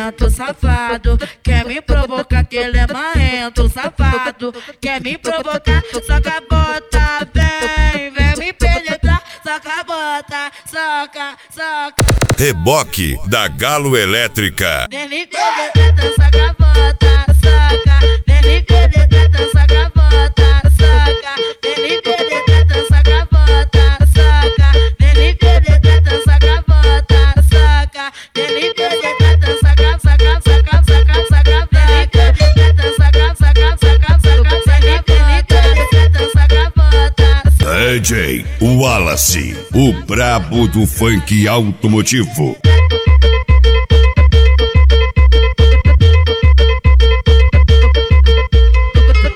marrento, safado. Quer me provocar que ele é marrento, safado. Quer me provocar, soca a bota, vem me penetrar. Soca a bota, soca. Reboque da Galo Elétrica. Vem me penetrar, soca a bota, soca. Vem me penetrar, soca a bota, soca. Vem me penetrar, soca a bota, soca. Vem me penetrar, soca a bota, soca. Vem me penetrar, soca. DJ Wallace, o brabo do funk automotivo.